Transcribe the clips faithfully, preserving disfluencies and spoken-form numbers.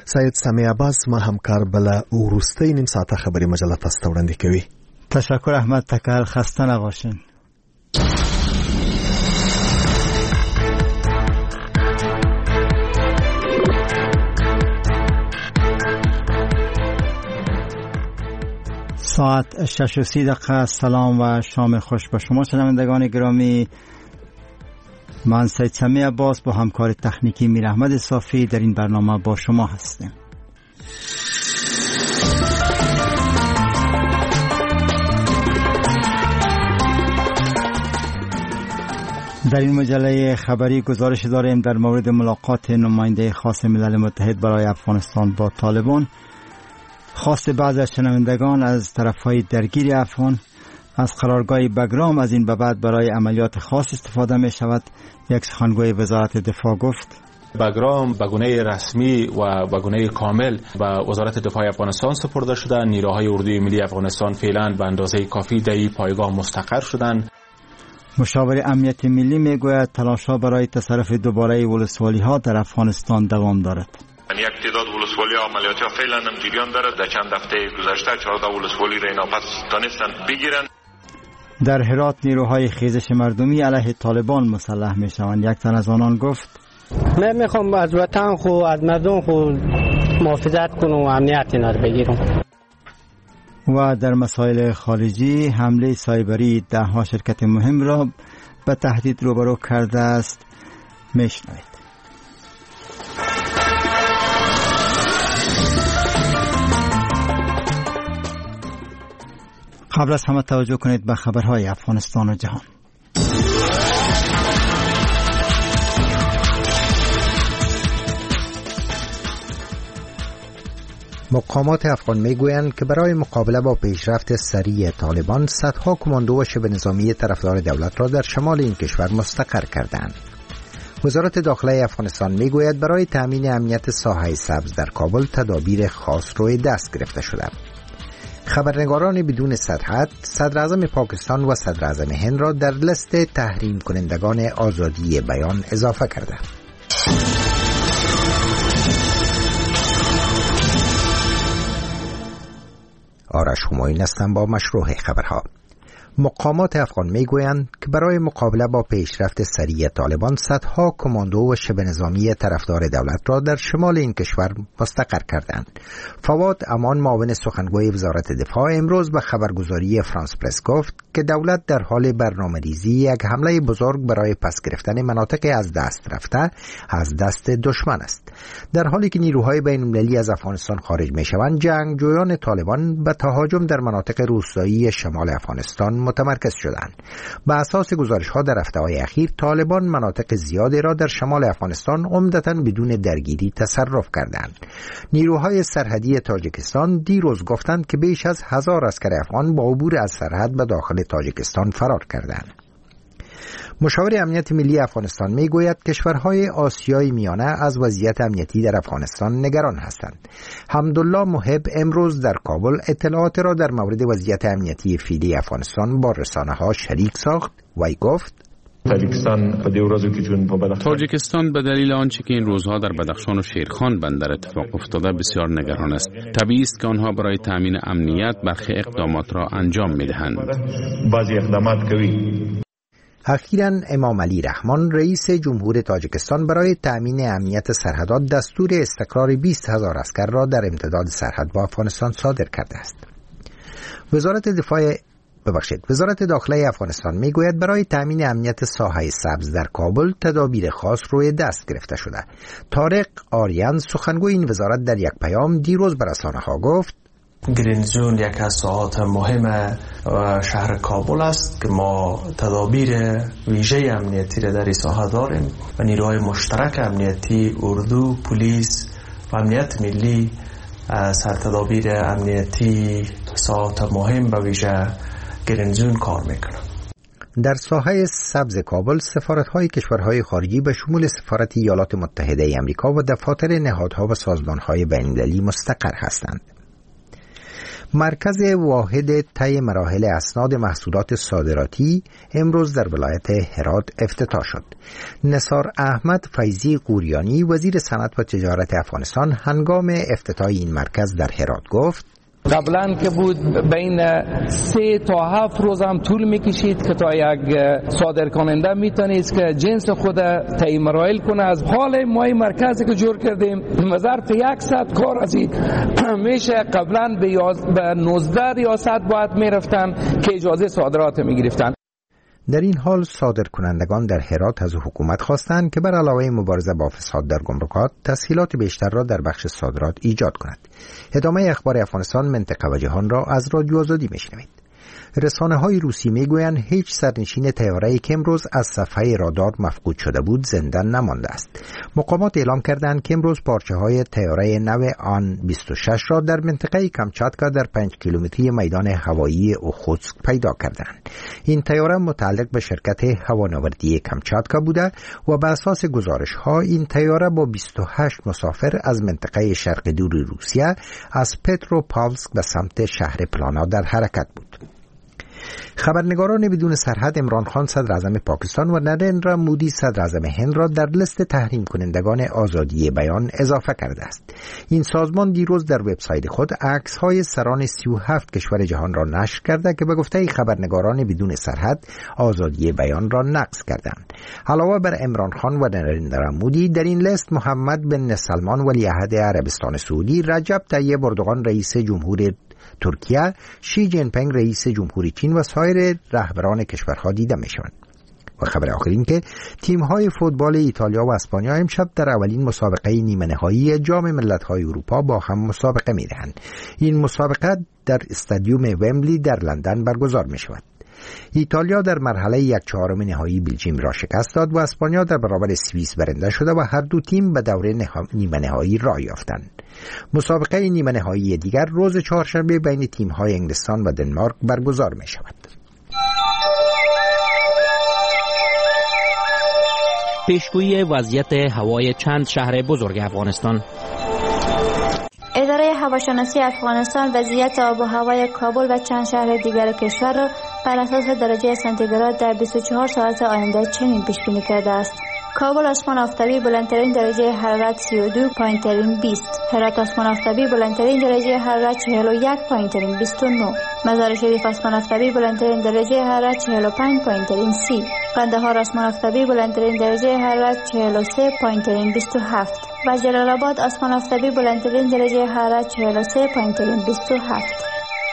سید سمیع عباس ما همکار بله وروستی نیم ساعته خبری مجله تاسو ته وړاندې کوي. تشکر احمد تکل، خسته نباشین. ساعت شش و سی دقیقه. سلام و شام خوش به شما شنوندگان گرامی. من سید سمیع عباس با همکار تکنیکی میر احمد صافی در این برنامه با شما هستیم. در این مجله خبری گزارش داریم در مورد ملاقات نماینده خاص ملل متحد برای افغانستان با طالبان، خواست بعضی از شنوندگان از طرفهای درگیر افغان از قرارگاه بگرام از این به بعد برای عملیات خاص استفاده می شود. یک سخنگوی وزارت دفاع گفت بگرام به گونه رسمی و به گونه کامل به وزارت دفاع افغانستان سپرده شده. نیروهای اردوی ملی افغانستان فعلا به اندازه کافی در این پایگاه مستقر شدند. مشاور امنیت ملی می گوید تلاش‌ها برای تصرف دوباره ولسوالی ها در افغانستان دوام دارد. یک تعداد ولسوالی عملیاتی ها فعلا هم جریان دارد. در چند هفته گذشته چهارده ولسوالی را اینا پس دانستن بگیرن. در هرات نیروهای خیزش مردمی علیه طالبان مسلح می شوند. یک تن از آنان گفت من میخوام از وطن خو از مردم خو محافظت کنم و امنیت اینا رو بگیرم. و در مسائل خارجی حمله سایبری ده ها شرکت مهم را به تهدید روبرو کرده است. میشنوید. قبل از همه توجه کنید به خبرهای افغانستان و جهان. مقامات افغان میگویند که برای مقابله با پیشرفت سریع طالبان صدها کماندو و شبه نظامی طرفدار دولت را در شمال این کشور مستقر کردند. وزارت داخله افغانستان میگوید برای تامین امنیت ساحه سبز در کابل تدابیر خاص روی دست گرفته شده. خبرنگاران بدون سرحد صدر اعظم پاکستان و صدر اعظم هند را در لیست تحریم کنندگان آزادی بیان اضافه کرده. آرش همایون هستم با مشروع خبرها. مقامات افغان میگویند که برای مقابله با پیشرفت سریع طالبان صدها کماندو و شبه نظامی طرفدار دولت را در شمال این کشور مستقر کردند. فواد امان معاون سخنگوی وزارت دفاع امروز به خبرگزاری فرانس پرس گفت که دولت در حال برنامه‌ریزی یک حمله بزرگ برای پس گرفتن مناطق از دست رفته از دست دشمن است. در حالی که نیروهای بین‌المللی از افغانستان خارج می‌شوند، جنگجویان طالبان به تهاجم در مناطق روستایی شمال افغانستان متمرکز شدند. به اساس گزارش‌ها در هفته‌های اخیر طالبان مناطق زیادی را در شمال افغانستان عمدتاً بدون درگیری تصرف کردند. نیروهای سرحدی تاجیکستان دیروز گفتند که بیش از هزار عسکر افغان با عبور از سرحد به داخل تاجیکستان فرار کردند. مشاور امنیت ملی افغانستان میگوید کشورهای آسیای میانه از وضعیت امنیتی در افغانستان نگران هستند. حمدالله محب امروز در کابل اطلاعات را در مورد وضعیت امنیتی فعلی افغانستان با رسانه‌ها شریک ساخت و گفت تاجیکستان به دلیل آنچه که این روزها در بدخشان و شیرخان بندر اتفاق افتاده بسیار نگران است. طبیعی است که آنها برای تامین امنیت برخی اقدامات را انجام می‌دهند. بعضی اقدامات کوي. اخیراً امام علی رحمان رئیس جمهور تاجیکستان برای تأمین امنیت سرحدات دستور استقرار بیست هزار عسکر را در امتداد سرحد با افغانستان صادر کرده است. وزارت دفاع ببخشید وزارت داخله افغانستان میگوید برای تأمین امنیت ساحه سبز در کابل تدابیر خاص روی دست گرفته شده. طارق آریان سخنگوی این وزارت در یک پیام دیروز به رسانه‌ها گفت گرین زون یک از ساحات مهم شهر کابل است که ما تدابیر ویژه امنیتی را در این ساحه داریم و نیروهای مشترک امنیتی اردو، پلیس و امنیت ملی سر تدابیر امنیتی ساحات مهم و ویژه گرین زون کار میکنند. در ساحه سبز کابل سفارت‌های کشورهای خارجی به شمول سفارت ایالات متحده آمریکا و دفاتر نهادها و سازمان‌های بین‌المللی مستقر هستند. مرکز واحد طی مراحل اسناد محصولات صادراتی امروز در ولایت هرات افتتاح شد. نثار احمد فیضی قوریانی وزیر صنعت و تجارت افغانستان هنگام افتتاح این مرکز در هرات گفت: قبلا که بود بین سه تا هفت روز هم طول میکشید که تا یک صادرکننده میتونید که جنس خود طی مراحل کنه. از حال ما این مرکزی که جور کردیم به ظرف صد کار از این میشه. قبلا به, یاز... به نوزده ریاست باید میرفتن که اجازه صادرات میگرفتن. در این حال صادرکنندگان در هرات از حکومت خواستند که بر علاوه مبارزه با فساد در گمرکات تسهیلات بیشتر را در بخش صادرات ایجاد کند. ادامه اخبار افغانستان منطقه و جهان را از رادیو آزادی میشنوید. رسانه های روسی میگویند هیچ سرنشین طیاره‌ای که امروز از صفحه رادار مفقود شده بود زنده نمانده است. مقامات اعلام کردند که امروز پارچه های طیاره نو آن بیست و شش را در منطقه کامچاتکا در پنج کیلومتری میدان هوایی اوخوتسک پیدا کردند. این طیاره متعلق به شرکت هوانوردی کامچاتکا بوده و به اساس گزارش ها این طیاره با بیست و هشت مسافر از منطقه شرق دور روسیه از پتروپاولسک به سمت شهر پلانا در حرکت بود. خبرنگاران بدون سرحد عمران خان صدر اعظم پاکستان و نریندرا مودی صدر اعظم هند را در لیست تحریم کنندگان آزادی بیان اضافه کرده است. این سازمان دیروز در وبسایت خود عکس‌های سران سی و هفت کشور جهان را نشر کرده که به گفته خبرنگاران بدون سرحد آزادی بیان را نقض کردند. علاوه بر عمران خان و نریندرا مودی در این لیست محمد بن سلمان ولیعهد عربستان سعودی، رجب طیب اردوغان رئیس جمهوری ترکیه، شی جین پینگ رئیس جمهوری چین و سایر رهبران کشورها دیده میشوند. و خبر آخر این که تیم‌های فوتبال ایتالیا و اسپانیا امشب در اولین مسابقه نیمه نهایی جام ملت‌های اروپا با هم مسابقه می‌دهند. این مسابقه در استادیوم ومبلی در لندن برگزار می‌شود. ایتالیا در مرحله یک چهارم نهایی بلژیم را شکست داد و اسپانیا در برابر سوئیس برنده شده و هر دو تیم به دوره نیمه نهایی راه یافتند. مسابقه نیمه نهایی دیگر روز چهارشنبه بین تیم‌های انگلستان و دنمارک برگزار می‌شود. پیشگویی وضعیت هوای چند شهر بزرگ افغانستان. اداره هواشناسی افغانستان وضعیت آب و هوای کابل و چند شهر دیگر کشور را بر اساس درجه سانتیگراد در بیست و چهار ساعت آینده چنین پیش بینی کرده است: کابل آسمان آفتابی بلندترین درجه حرارت سی و دو پایین ترین بیست، هرات آسمان آفتابی بلندترین درجه حرارت چهل و یک پایین ترین بیست و نه، مزار شریف آسمان آفتابی بلندترین درجه حرارت چهل و پنج پایین ترین سی، قندهار آسمان آفتابی بلندترین درجه حرارت چهل و سه پایین ترین بیست و هفت و جلال آباد آسمان آفتابی بلندترین درجه حرارت چهل و سه پایین ترین بیست و هفت.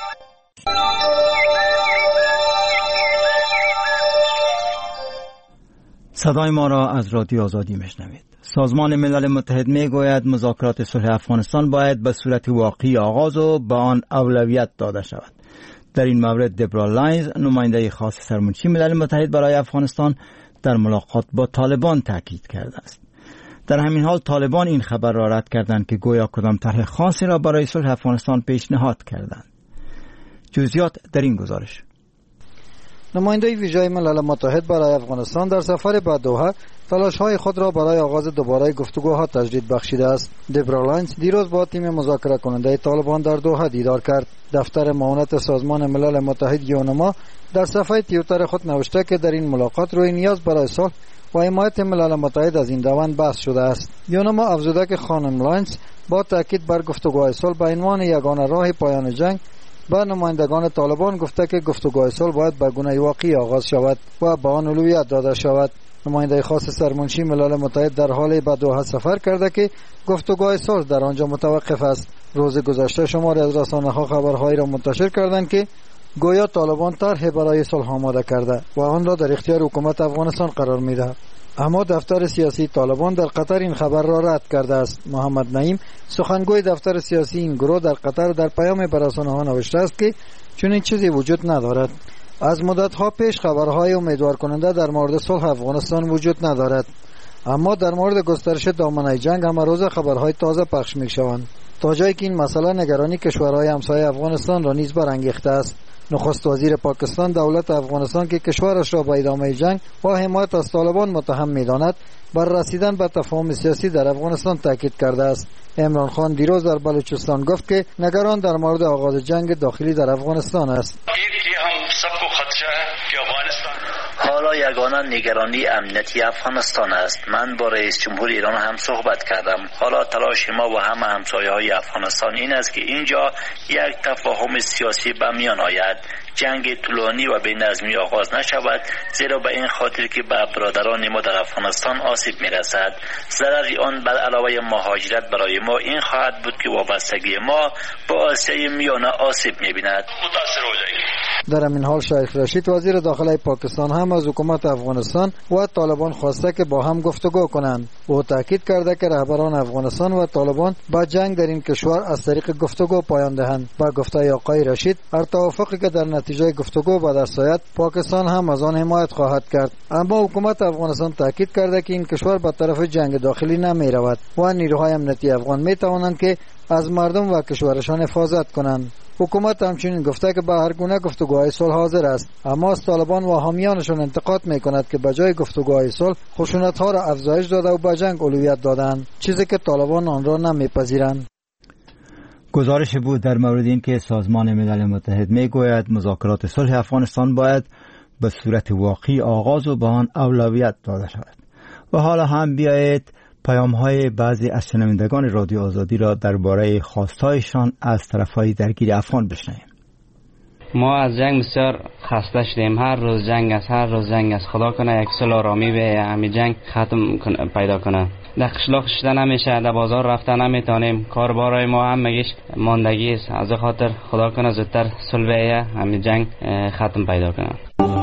صدای ما را از رادیو آزادی میشنوید. سازمان ملل متحد میگوید مذاکرات صلح افغانستان باید به صورت واقعی آغاز و به آن اولویت داده شود. در این مورد دبرا لاینز، نماینده خاص سرمنشی ملل متحد برای افغانستان، در ملاقات با طالبان تاکید کرده است. در همین حال طالبان این خبر را رد کردند که گویا کدام طرح خاصی را برای صلح افغانستان پیشنهاد کردند. جزئیات در این گزارش. نماینده ویژه ملل متحد برای افغانستان در سفر به دوحه تلاش‌های خود را برای آغاز دوباره گفتگوها تجدید بخشیده است. دبرا لاینز دیروز با تیم مذاکره کننده طالبان در دوحه دیدار کرد. دفتر معاونت سازمان ملل متحد یونما در صفحه توییتر خود نوشته که در این ملاقات روی نیاز برای صلح و حمایت ملل متحد از این روند بحث شده است. یونما افزوده که خانم لاینز با تاکید بر گفتگوهای صلح به عنوان یگانه راه پایان جنگ با نمایندگان طالبان گفته که گفتگوهای صلح باید به گونه واقعی آغاز شود و به آن اولویت داده شود. نماینده خاص سرمنشی ملل متحد در حال به دوحه سفر کرده که گفتگوهای صلح در آنجا متوقف است. روز گذشته شماری از رسانه‌ها خبرهایی را منتشر کردند که گویا طالبان طرح برای صلح آماده کرده و آن را در اختیار حکومت افغانستان قرار می‌دهد. اما دفتر سیاسی طالبان در قطر این خبر را رد کرده است. محمد نعیم، سخنگوی دفتر سیاسی این گروه، در قطر در پیام به رسانه‌ها نوشته است که چنین چیزی وجود ندارد. از مدت‌ها پیش خبرهای امیدوار کننده در مورد صلح افغانستان وجود ندارد، اما در مورد گسترش دامنه جنگ هم روز خبرهای تازه پخش می‌شوند، تا جایی که این مسئله نگرانی کشورهای همسایه افغانستان را نیز برانگیخته است. نخست وزیر پاکستان دولت افغانستان که کشورش را به ادامه جنگ و حمایت از طالبان متهم می‌داند بر رسیدن به تفاهم سیاسی در افغانستان تاکید کرده است. عمران خان دیروز در بلوچستان گفت که نگران در مورد آغاز جنگ داخلی در افغانستان است. حالا یگانه نگرانی امنیتی افغانستان است. من با رئیس جمهور ایران هم صحبت کردم. حالا تلاش ما و همه همسایه‌های افغانستان این است که اینجا یک تفاهم سیاسی به میان آید. جنگ طولانی و بی‌نظمی آغاز نشود، زیرا به این خاطر که به برادران ما در افغانستان آسیب می‌رسد. ضرری آن بر علاوه مهاجرت برای ما این خواهد بود که وابستگی ما با آسیای میانه آسیب می‌بیند. در همین حال شیخ رشید وزیر داخلی پاکستان هم از حکومت افغانستان و طالبان خواسته که با هم گفتگو کنند. او تاکید کرده که رهبران افغانستان و طالبان با جنگ در این کشور از طریق گفتگو پایان دهند. با گفته آقای رشید هر توافقی که در نتیجه گفتگو به دست آید پاکستان هم از آن حمایت خواهد کرد. اما حکومت افغانستان تاکید کرده که این کشور به طرف جنگ داخلی نمی رود و نیروهای امنیتی افغان می توانند که از مردم و کشورشان حفاظت کنند. حکومت همچنین گفته که به هر گونه گفتگوهای صلح حاضر است، اما از طالبان و حامیانشان انتقاد میکند که به جای گفتگوهای صلح خشونت‌ها را افزایش داده و به جنگ اولویت دادند، چیزی که طالبان آن را نمیپذیرند. گزارش بود در مورد این که سازمان ملل متحد میگوید مذاکرات صلح افغانستان باید به صورت واقعی آغاز و به آن اولویت داده شود. و حالا هم بیایید پیام‌های بعضی از شنوندگان رادیو آزادی را درباره خواستهایشان از طرف‌های درگیر افغان بشنویم. ما از جنگ بسیار خسته شدیم. هر روز جنگ است، هر روز جنگ است. خدا کنه یک صلح آرامی به همین جنگ ختم پیدا کنه. در قشلاق شدن نمیشه، در بازار رفتن نمیتونیم. کاربارای ما هم مگیش ماندگی است. از خاطر خدا کنه زودتر صلح به همین جنگ ختم پیدا کنه.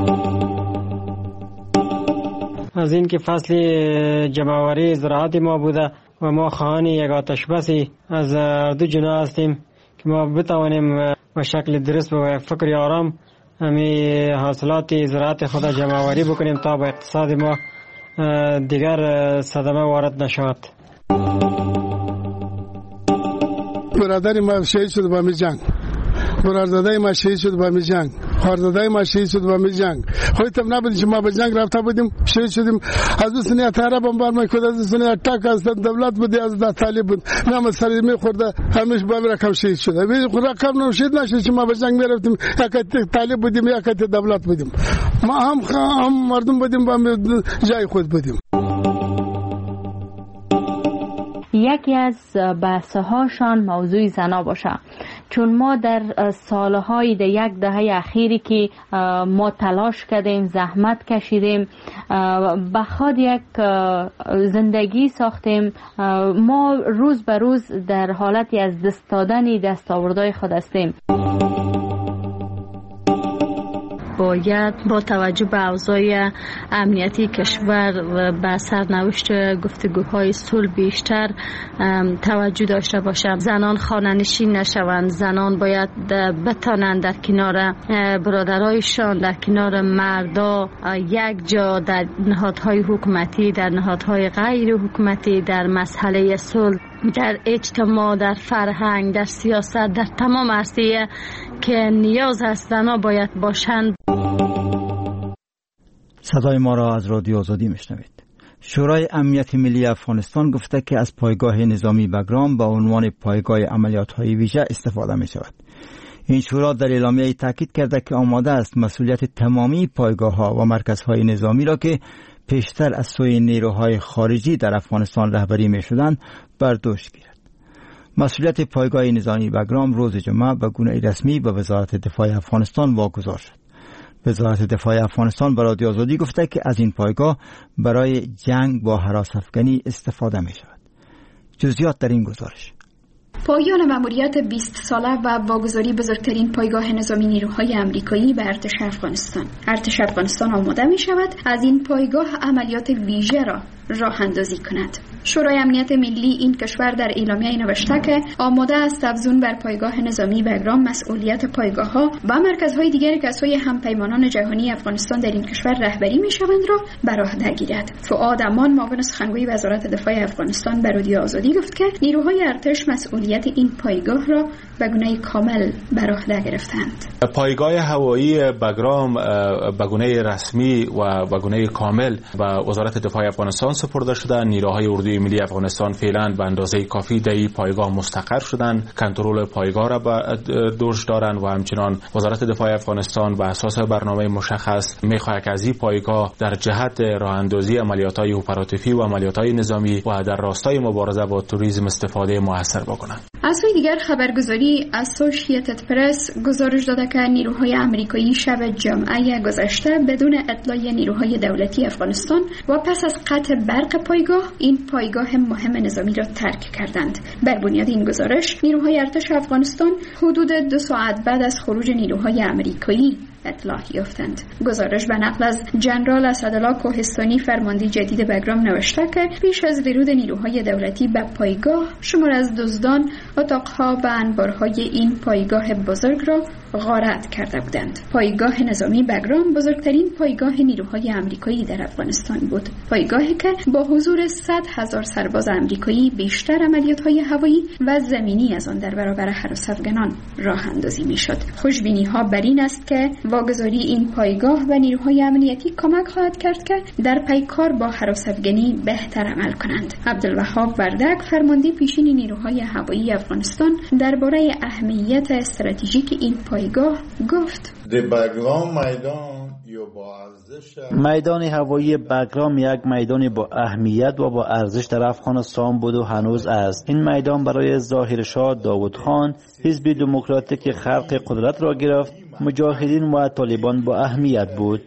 از این که فصل جمع‌آوری زراعت ما بوده و ما خواهان یک آتش بسی از دو جناح هستیم که ما بتوانیم به شکل درست و یک فکر آرام همی حاصلات زراعت خود جمع‌آوری بکنیم تا به اقتصاد ما دیگر صدمه وارد نشود. برادر ما شهید شد با می جنگ، برادرای ما شهید شد با می جنگ، خواهرزادای ما شهید شد با می جنگ. خودتم نبودی که ما به جنگ رفته بودیم، شهید شدیم. از اون سنی اتاره بمبار میکرد، از اون سنی اتاک از دولت بودی، از طالب بود، میام سری میخورده، همیشه با رقم شهید شده. ولی رقم نشید نشد که ما به جنگ میرفتیم، یک طالب بودیم، یک دولت بودیم. ما هم هم مردم بودیم، با جای خود بودیم. یکی از بحث‌هاشان موضوع زنا باشه، چون ما در سالهای در یک دهه اخیری که ما تلاش کردیم، زحمت کشیدیم، بخواد یک زندگی ساختیم، ما روز به روز در حالتی از دست دادن دستاوردهای خود هستیم. باید با توجه به اوضاع امنیتی کشور و به سرنوشت گفتگوهای صلح بیشتر توجه داشته باشند. زنان خانه‌نشین نشوند، زنان باید بتانند در کنار برادرایشان، در کنار مردا یک جا در نهادهای حکومتی، در نهادهای غیر حکومتی، در مسئله صلح، در اجتماع، در فرهنگ، در سیاست، در تمام عرصه که نیاز هست زنها باید باشند. صدای ما را از رادیو آزادی میشنوید. شورای امنیت ملی افغانستان گفته که از پایگاه نظامی بگرام با عنوان پایگاه عملیات‌های ویژه استفاده می شود. این شورا در اعلامیه تاکید کرده که آماده است مسئولیت تمامی پایگاه‌ها و مرکزهای نظامی را که پیشتر از سوی نیروهای خارجی در افغانستان رهبری می شدند بر دوش گیرد. مسئولیت پایگاه نظامی بگرام روز جمعه به گونه رسمی به وزارت دفاع افغانستان واگذار شد. وزارت دفاع افغانستان به رادیو آزادی گفته که از این پایگاه برای جنگ با هراس افغانی استفاده می شود. جزئیات در این گزارش. پایان مأموریت بیست ساله و واگذاری بزرگترین پایگاه نظامی نیروهای آمریکایی به ارتش افغانستان. ارتش افغانستان آماده می شود از این پایگاه عملیات ویژه را راه اندازی کند. شورای امنیت ملی این کشور در اعلامیه نوشته که آماده است افزون بر پایگاه نظامی بگرام مسئولیت پایگاه‌ها و مرکزهای دیگر که از سوی همپیمانان جهانی افغانستان در این کشور رهبری می‌شوند را بر عهده گیرد. فؤاد امان معاون سخنگوی وزارت دفاع افغانستان به رادیو آزادی گفت که نیروهای ارتش مسئولیت این پایگاه را به گونه کامل بر عهده گرفتند. پایگاه هوایی بگرام به گونه رسمی و به گونه کامل به وزارت دفاع افغانستان سپرده شده. نیروهای اردوی ملی افغانستان فعلا به اندازه کافی در این پایگاه مستقر شدند، کنترل پایگاه را به دوش دارند و همچنان وزارت دفاع افغانستان به اساس برنامه مشخص می‌خواهد که از این پایگاه در جهت راه اندازی عملیات‌های اپراتیوی و عملیات‌های نظامی و در راستای مبارزه با توریسم استفاده موثر بکنند. از سوی دیگر خبرگزاری اسوسییتد پرس گزارش داده که نیروهای آمریکایی شب جمعه گذشته بدون اطلاع نیروهای دولتی افغانستان و پس از قطع برق پایگاه این پایگاه مهم نظامی را ترک کردند. بر بنیاد این گزارش نیروهای ارتش افغانستان حدود دو ساعت بعد از خروج نیروهای آمریکایی اطلاع یافتند. گزارش به نقل از جنرال اسدالله کوهستانی فرمانده جدید بگرام نوشته که پیش از ورود نیروهای دولتی به پایگاه شمار از دزدان اتاقها و انبارهای این پایگاه بزرگ را غارت کرده بودند. پایگاه نظامی بگرام بزرگترین پایگاه نیروهای آمریکایی در افغانستان بود. پایگاهی که با حضور صد هزار سرباز آمریکایی بیشتر عملیات‌های هوایی و زمینی از آن در برابر هراس افغانان راه اندازی می‌شد. خوشبینی‌ها بر این است که واگذاری این پایگاه و نیروهای امنیتی کمک خواهد کرد که در پیکار با هراس افغانی بهتر عمل کنند. عبدالوهاب وردک فرمانده پیشین نیروهای هوایی افغانستان درباره اهمیت استراتژیک این پایگاه گفت: میدان هوایی بگرام یک میدان با اهمیت و با ارزش در افغانستان بود و هنوز است. این میدان برای ظاهرشاه داوود خان حزب دموکراتیک خلق قدرت را گرفت. مجاهدین و طالبان با اهمیت بود.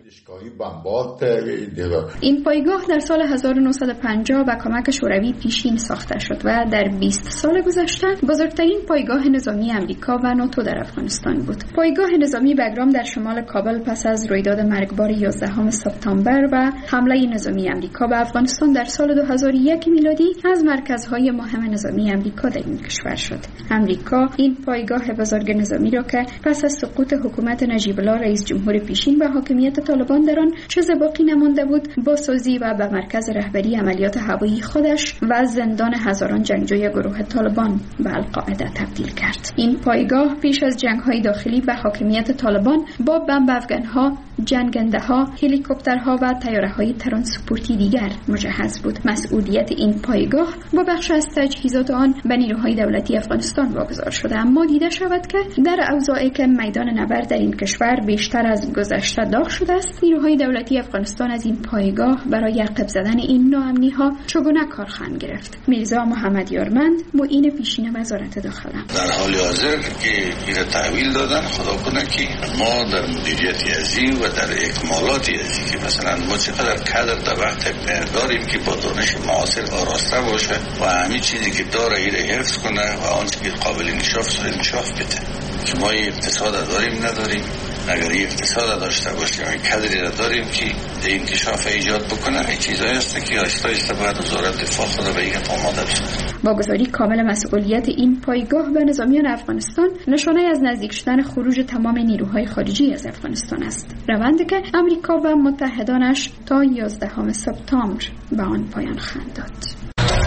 این پایگاه در سال هزار و نهصد و پنجاه با کمک شوروی پیشین ساخته شد و در بیست سال گذشته بزرگترین پایگاه نظامی امریکا و ناتو در افغانستان بود. پایگاه نظامی بگرام در شمال کابل پس از رویداد مرگبار یازدهم سپتامبر و حمله نظامی امریکا به افغانستان در سال دو هزار و یک میلادی از مرکزهای مهم نظامی امریکا در این کشور شد. امریکا این پایگاه بزرگ نظامی را که پس از سقوط حکومت نجیب الله رئیس جمهور پیشین به حاکمیت طالبان در آن چیز باقی نمانده بود، با سازی و به مرکز رهبری عملیات هوایی خودش و زندان هزاران جنگجوی گروه طالبان به القاعده تبدیل کرد. این پایگاه پیش از جنگ‌های داخلی به حاکمیت طالبان با بمب افغان‌ها، جنگنده‌ها، هلیکوپترها و طیاره‌های ترانسپورتی دیگر مجهز بود. مسئولیت این پایگاه با بخش از تجهیزات آن به نیروهای دولتی افغانستان واگذار شده، اما دیده شود که در اوضاعی که میدان نبرد در این کشور بیشتر از گذشته داغ شده است، نیروهای دولتی افغانستان از این پایگاه برای عقب زدن این ناامنی‌ها چگونه کار خواهند گرفت؟ میرزا محمد یارمند، معین پیشین وزارت داخله: در حال حاضر که این تحویل دادن، خدا کنه که ما در مدیریت ازی و در اکمالاتی ازی که مثلا ما چقدر کادر در وقت داریم که با دانش معاصر آراسته باشه و همین چیزی که داره ایره حفظ کنه و آنچه که قابل انکشاف سر انکشاف بده. که ما اقتصاد داریم نداریم، اگر این اقتصاد داشته باشیم این کادری را داریم که انکشاف ایجاد بکنه، این چیزایی است که آهسته آهسته باید وزارت دفاع خود به این آماده بشه. با گزاری کامل مسئولیت این پایگاه به نظامیان افغانستان نشانه از نزدیک شدن خروج تمام نیروهای خارجی از افغانستان است، روندی که امریکا و متحدانش تا یازدهم سپتامبر به آن پایان خواهند داد.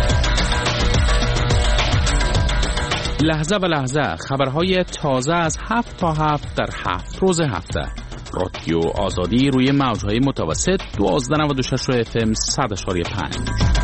لحظه به لحظه خبرهای تازه از هفت تا هفت در هفت روز هفته. رادیو آزادی روی موجهای متوسط دوازده نود و شش اف ام صد اشاری پنج.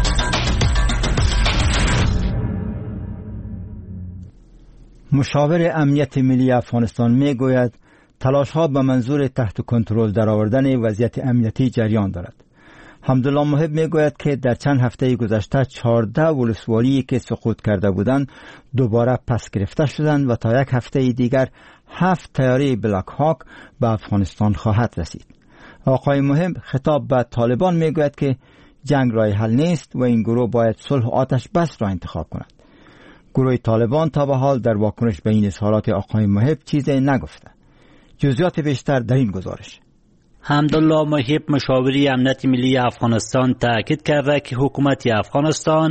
مشاور امنیت ملی افغانستان می گوید تلاش ها به منظور تحت کنترل درآوردن وضعیت امنیتی جریان دارد. حمدالله محب می گوید که در چند هفته گذشته چهارده ولسوالی که سقوط کرده بودند دوباره پس گرفته شدند و تا یک هفته دیگر هفت طیاره بلک هاک به افغانستان خواهد رسید. آقای محب خطاب به طالبان می گوید که جنگ راه حل نیست و این گروه باید صلح و آتش بس را انتخاب کند. گروه طالبان تا به حال در واکنش به این اظهارات آقای محب چیزی نگفته. جزئیات بیشتر در این گزارش. حمدالله محب مشاوری امنیت ملی افغانستان تاکید کرده که حکومت افغانستان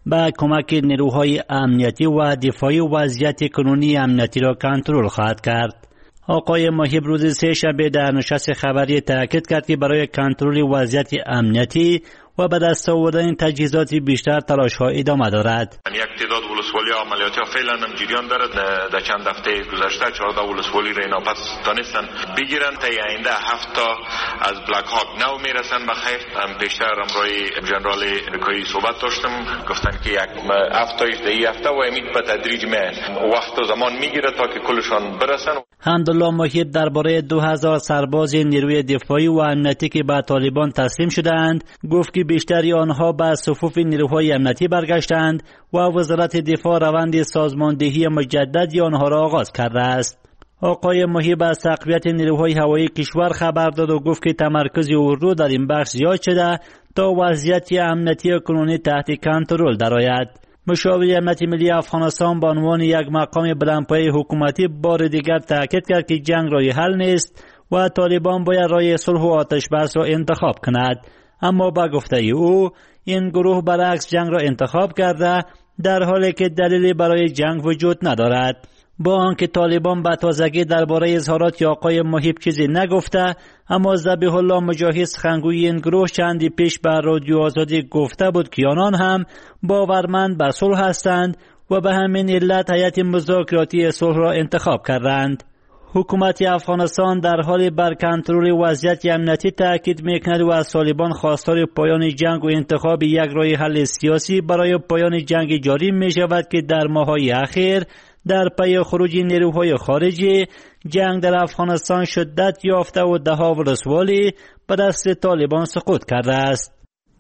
با کمک نیروهای امنیتی و دفاعی وضعیت کنونی امنیتی را کنترل خواهد کرد. آقای محیب روز سه شنبه در نشست خبری تاکید کرد که برای کنترل وضعیت امنیتی و به دست آوردن تجهیزات بیشتر تلاش‌ها ادامه دارد. یک تعداد ولسوالی عملیاتی ها فعلا هم جریان دارد. در چند هفته گذشته چهارده ولسوالی را اینا پس دانستن بگیرن. تا آینده هفت تا از بلک هاک نو میرسن. بخیر هم پیشتر امروی جنرال امریکایی صحبت داشتم، گفتن که یک هفت تایش در این هفته و امید به تدریج میان وقت و زمان میگیره تا که کلشان برسن. حمدالله محیب درباره دو هزار سرباز نیروی دفاعی و امنیتی که به طالبان تسلیم شدند گفت که بیشتری آنها به صفوف نیروهای امنیتی برگشتند و وزارت دفاع روند سازماندهی مجددی آنها را آغاز کرده است. آقای محیب از تقویت نیروهای هوایی کشور خبر داد و گفت که تمرکز اردو در این بخش زیاد شده تا وضعیت امنیتی کنونی تحت کنترل درآید. مشاور امنیت ملی افغانستان به عنوان یک مقام بلندپایه حکومتی بار دیگر تاکید کرد که جنگ راه حل نیست و طالبان باید راه صلح و آتش بس را انتخاب کند. اما با گفته او این گروه برعکس جنگ را انتخاب کرده در حالی که دلیلی برای جنگ وجود ندارد. با آنکه طالبان به تازگی درباره اظهارات آقای محیب چیزی نگفته، اما ذبیح الله مجاهد سخنگوی این گروه چندی پیش به رادیو آزادی گفته بود که آنان هم باورمند به صلح هستند و به همین علت هیئت مذاکراتی صلح را انتخاب کردند. حکومت افغانستان در حال بر کنترل وضعیت امنیتی تاکید میکند و از طالبان خواستار پایان جنگ و انتخاب یک راه حل سیاسی برای پایان جنگ جاری می شود که در ماه‌های اخیر در پی خروج نیروهای خارجی جنگ در افغانستان شدت یافته و ده‌ها ولسوالی به دست طالبان سقوط کرده است.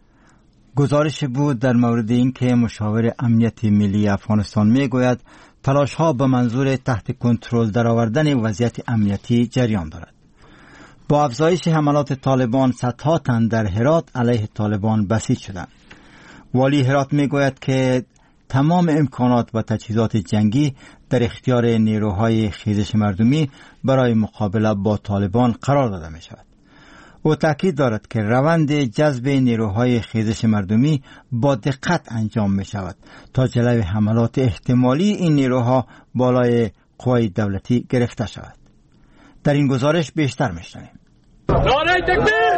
گزارش بود در مورد اینکه مشاور امنیت ملی افغانستان میگوید تلاش‌ها به منظور تحت کنترل درآوردن وضعیت امنیتی جریان دارد. با افزایش حملات طالبان صدها تن در هرات علیه طالبان بسیج شدند. والی هرات میگوید که تمام امکانات و تجهیزات جنگی در اختیار نیروهای خیزش مردمی برای مقابله با طالبان قرار داده می شود. او تاکید دارد که روند جذب نیروهای خیزش مردمی با دقت انجام می شود تا جلوی حملات احتمالی این نیروها بالای قوای دولتی گرفته شود. در این گزارش بیشتر می شنویم. نعره تکبیر!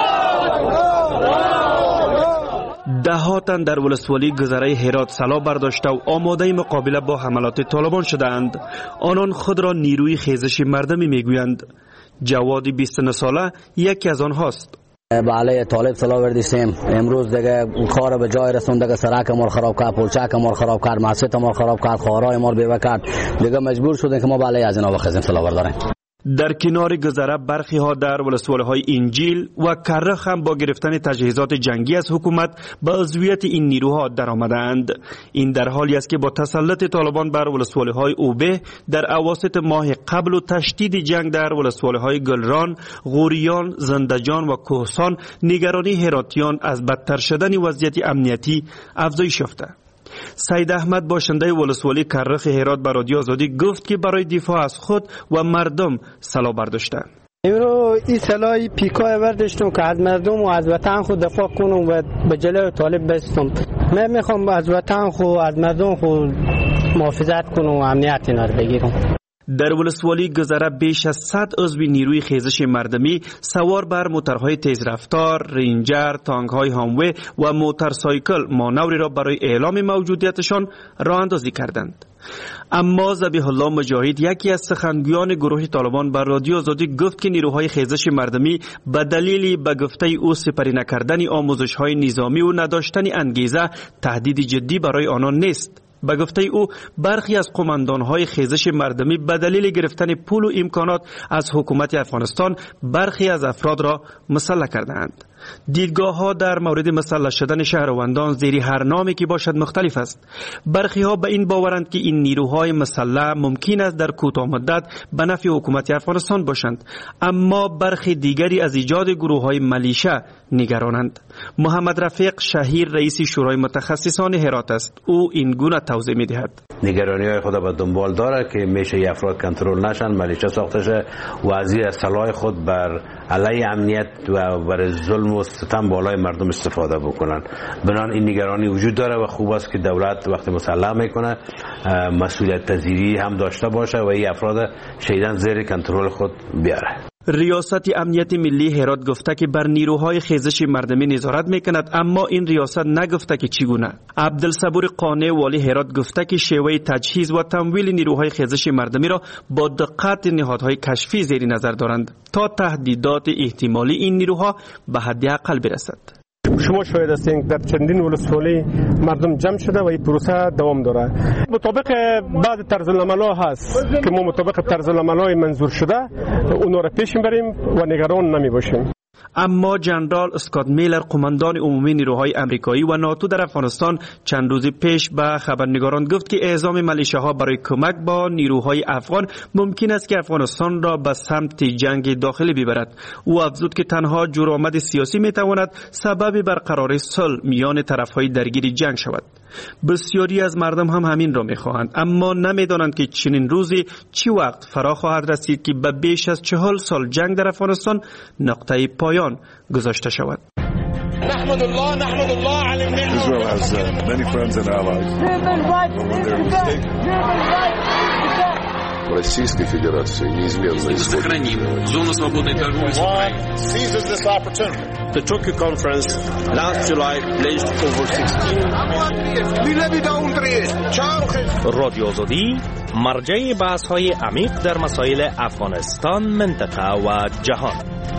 ده تن در ولسوالی گذره هرات سلا برداشته و آماده مقابله با حملات طالبان شدند. آنان خود را نیروی خیزش مردمی میگویند. جوادی بیست و نه ساله یکی از آنهاست. به علیه طالب سلا برداشتیم. امروز دیگه کار به جای رسوند، دیگه سرک ما خراب کرد، پلچک ما خراب کرد، مسجد ما خراب کرد، خارای ما بیوه کرد. دیگه مجبور شدیم که ما به علیه از اینا بخزیم سلا برداریم. در کنار گذره برخی ها در ولسوالی های انجیل و کرخ هم با گرفتن تجهیزات جنگی از حکومت به عضویت این نیروها در آمدند. این در حالی است که با تسلط طالبان بر ولسوالی های اوبه در اواسط ماه قبل و تشدید جنگ در ولسوالی های گلران، غوریان، زندجان و کوهسان نگرانی هراتیان از بدتر شدن وضعیت امنیتی افزایش یافته. سید احمد باشنده ولسوالی کرخ هرات به رادیو آزادی گفت که برای دفاع از خود و مردم سلاح برداشتند. امروز این سلاحی پیکای برداشتم که از مردم و از وطن خود دفاع کنم و به جلوی طالب بستم. من میخوام از وطن خود از مردم خود محافظت کنم و امنیت اینا رو بگیرم. در ولسوالی گذره بیش از صد عضو نیروی خیزش مردمی سوار بر موترهای تیزرفتار، رینجر، تانک‌های هاموی و موتورسایکل مانوری را برای اعلام موجودیتشان راه اندازی کردند. اما ذبیح الله مجاهد یکی از سخنگویان گروه طالبان بر رادیو آزادی گفت که نیروهای خیزش مردمی به دلیل به گفته او سپری نکردن آموزش‌های نظامی و نداشتن انگیزه تهدید جدی برای آنان نیست. به گفته او برخی از قماندانهای خیزش مردمی به دلیل گرفتن پول و امکانات از حکومت افغانستان برخی از افراد را مسلح کردند. دیدگاه ها در مورد مسلح شدن شهروندان زیر هر نامی که باشد مختلف است. برخی ها به این باورند که این نیروهای مسلح ممکن است در کوتاه مدت به نفع حکومت افغانستان باشند، اما برخی دیگری از ایجاد گروه های ملیشه نگرانند. محمد رفیق شهیر رئیس شورای متخصصان هرات است. او این گونه توضیح می‌دهد. نگرانی های خود به دنبال داره که میشه افراد کنترل نشن، ملیشه ساخته شه و از این سلاح خود بر علیه امنیت و بر ظلم و ستم بالای مردم استفاده بکنن. بنان این نگرانی وجود داره و خوب است که دولت وقتی مسلح میکنه مسئولیت پذیری هم داشته باشه و این افراد شدیداً زیر کنترل خود بیاره. ریاست امنیت ملی هرات گفته که بر نیروهای خیزش مردمی نظارت میکند، اما این ریاست نگفته که چگونه. عبدالصبور قانع والی هرات گفته که شیوه تجهیز و تمویل نیروهای خیزش مردمی را با دقت نهادهای کشفی زیر نظر دارند تا تهدیدات احتمالی این نیروها به حداقل برسد. شما شاهد هستین در چندین ولسوالی مردم جمع شده و این پروسه دوام داره. مطابق بعض طرزالعمل‌ها هست که ما مطابق طرزالعمل‌های منظور شده اونا را پیش بریم و نگران نمی باشیم. اما جنرال اسکات میلر قماندان عمومی نیروهای امریکایی و ناتو در افغانستان چند روز پیش به خبرنگاران گفت که اعزام ملیشه ها برای کمک با نیروهای افغان ممکن است که افغانستان را به سمت جنگ داخلی ببرد. او افزود که تنها جرآمد سیاسی می تواند سبب برقراری صلح میان طرفهای درگیر جنگ شود. بسیاری از مردم هم همین را میخواهند، اما نمیدانند که چنین روزی چی وقت فرا خواهد رسید که به بیش از چهل سال جنگ در افغانستان نقطه پایان گذاشته شود. نحمد الله نحمد الله علی النعمة. Israel has uh, many friends and allies. Российской Федерации неизменно исходит. Зону свободной торговли. Seizes this opportunity. The Tokyo conference last July pledged over sixteen. رادیو آزادی مرجع بحث‌های عمیق در مسائل افغانستان، منطقه و جهان.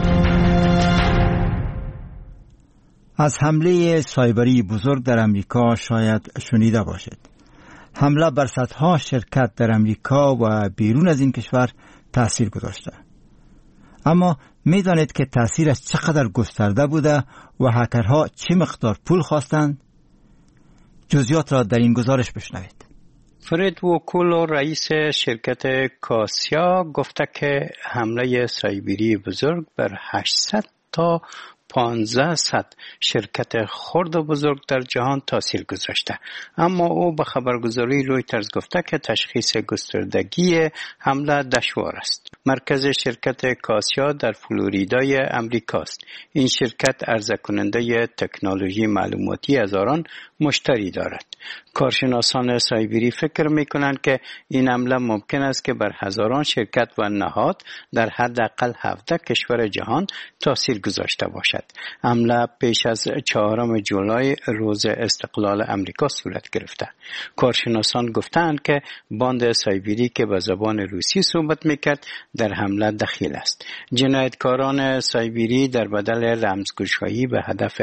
از حمله سایبری بزرگ در امریکا شاید شنیده باشد. حمله بر صدها شرکت در امریکا و بیرون از این کشور تأثیر گذاشته. اما میدانید که تأثیرش چقدر گسترده بوده و هکرها چه مقدار پول خواستند؟ جزئیات را در این گزارش بشنوید. فرید وکولو رئیس شرکت کاسیا گفته که حمله سایبری بزرگ بر هشتصد تا پانزده شرکت خرد و بزرگ در جهان تاثیر گذاشته. اما او به خبرگزاری رویترز گفته که تشخیص گستردگی حمله دشوار است. مرکز شرکت کاسیا در فلوریدای امریکاست. این شرکت عرضه کننده تکنولوژی معلوماتی هزاران مشتری دارد. کارشناسان سایبری فکر میکنند که این حمله ممکن است که بر هزاران شرکت و نهاد در حداقل هفده کشور جهان تاثیر گذاشته باشد. حمله پیش از چهارم جولای روز استقلال امریکا صورت گرفته. کارشناسان گفتند که باند سایبری که به زبان روسی صحبت میکرد در حمله دخیل است. جنایتکاران سایبری در بدل رمزگشایی به هدف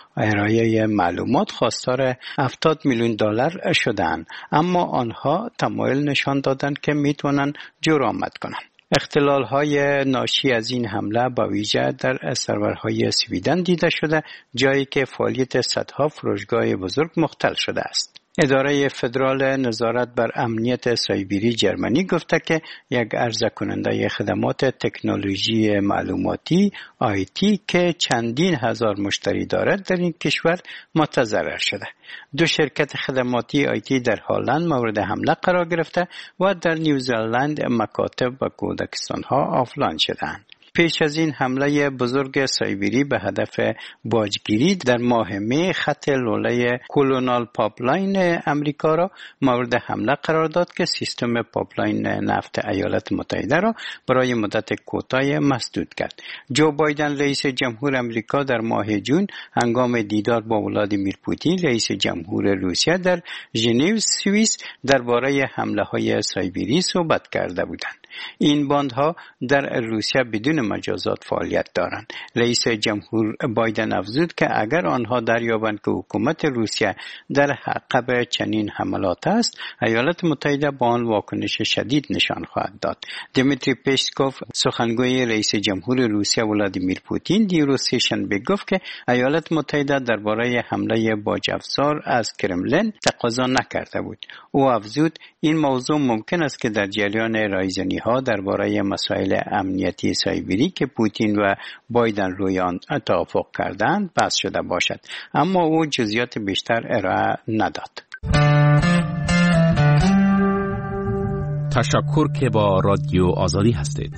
ارائه معلومات خواستار هفتاد میلیون دلار شدند، اما آنها تمایل نشان دادند که میتونن جرأت کنند. اختلال‌های ناشی از این حمله با ویژه در سرورهای سویدن دیده شده، جایی که فعالیت صدها فروشگاه بزرگ مختل شده است. اداره فدرال نظارت بر امنیت سایبری جرمنی گفته که یک عرضه کننده خدمات تکنولوژی معلوماتی آی تی که چندین هزار مشتری دارد در این کشور متضرر شده. دو شرکت خدماتی آی تی در هلند مورد حمله قرار گرفته و در نیوزلند مکاتب و کودکستان‌ها آفلاین شدند. پیش از این حمله بزرگ سایبری به هدف باجگیری در ماه می خط لوله کولونال پاپلاین امریکا را مورد حمله قرار داد که سیستم پاپلاین نفت ایالات متحده را برای مدت کوتاه مسدود کرد. جو بایدن رئیس جمهور امریکا در ماه جون هنگام دیدار با ولادیمیر پوتین رئیس جمهور روسیه در ژنو سوئیس درباره حمله‌های سایبری صحبت کرده بودند. این باندها در روسیه بدون مجازات فعالیت دارند. رئیس جمهور بایدن افزود که اگر آنها دریابند که حکومت روسیه در عقب چنین حملات است، ایالات متحده با آن واکنش شدید نشان خواهد داد. دیمیتری پسکوف سخنگوی رئیس جمهور روسیه ولادیمیر پوتین دیروز سه‌شنبه گفت که ایالات متحده درباره حمله باج‌افزار از کرملین تقاضا نکرده بود. او افزود این موضوع ممکن است که در جریان رایزنی ها درباره مسائل امنیتی سایبری که پوتین و بایدن روی آن توافق کردند بحث شده باشد، اما او جزئیات بیشتر ارائه نداد. تشکر که با رادیو آزادی هستید.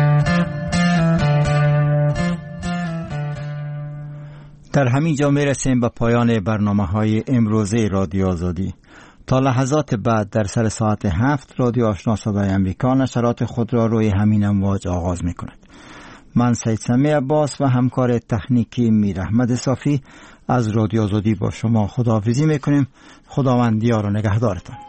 در همین جا می رسیم به پایان برنامه های امروزه رادیو آزادی. تا لحظات بعد در سر ساعت هفت رادیو آشنا صدای امریکا نشرات خود را روی همین امواج آغاز می کند. من سید سمی عباس و همکار تکنیکی میر احمد صافی از رادیو آزادی با شما خداحافظی می کنیم. خداوند یار و نگهدارتان.